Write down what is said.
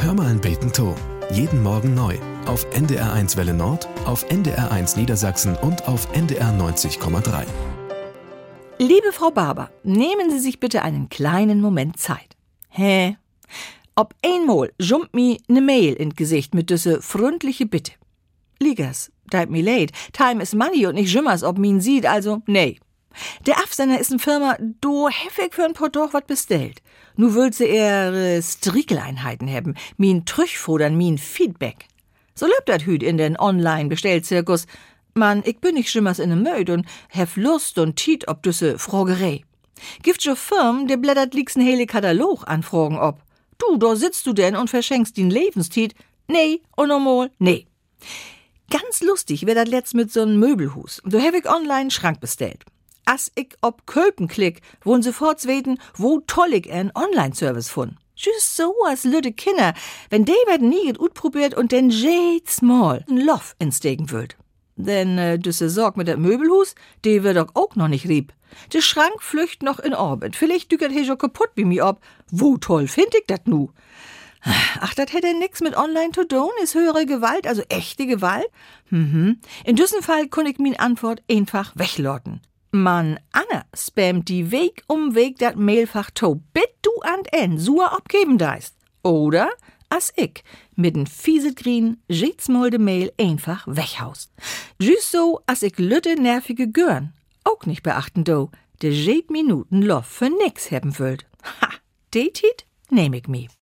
Hör mal ein Beten to. Jeden Morgen neu. Auf NDR1 Welle Nord, auf NDR1 Niedersachsen und auf NDR 90,3. Liebe Frau Barber, nehmen Sie sich bitte einen kleinen Moment Zeit. Hä? Ob einmal jumpt mi ne Mail in Gesicht mit düsse freundliche Bitte. Liegers, tut mi leid, time is money und nicht jümmers, ob min sieht, also nee. Der Afsender ist n Firma, do heftig für ein paar Doch wat bestellt. Nu will sie eher Strickeleinheiten haben, min Trüchfodern, min Feedback. So lebt dat hüt in den Online-Bestellzirkus. Man, ich bin nicht schimmers in ne Möd und hef Lust und Tiet ob düsse Frogerei. Gibt jo Firmen, der blättert liegst n hele Katalog anfragen ob. Du, da sitzt du denn und verschenkst din Lebenstiet? Nee, und normal, nee. Ganz lustig wär dat letzt mit so'n Möbelhus. Du hab ich online einen Schrank bestellt. As ich ob Köpen klick, wollen sofort weten, wo toll ich einen Online-Service fund. Just so as lütte Kinder, wenn die werden nie get utprobiert und den jedes Mal n Lof instegen würd. Denn düsse Sorg mit der Möbelhus, die wird doch auch noch nicht rieb. Der Schrank flücht noch in Orbit. Vielleicht dückert he jo kaputt wie mi ob. Wo toll find ich dat nu? Ach, dat hätte nix mit online to tun, is höhere Gewalt, also echte Gewalt? In düssen Fall kun ich min Antwort einfach weglotten. Man, Anna spammt die Weg um Weg dat Mailfach to, bit du an en, sur abgeben deist. Oder as ich mit n fieset Grien jetsmolde Mail einfach weghaust. Just so as ich lütte nervige Görn auch nicht beachten do, de jet Minuten Lof für nix haben würd. Ha, de Tiet nehm ich mi.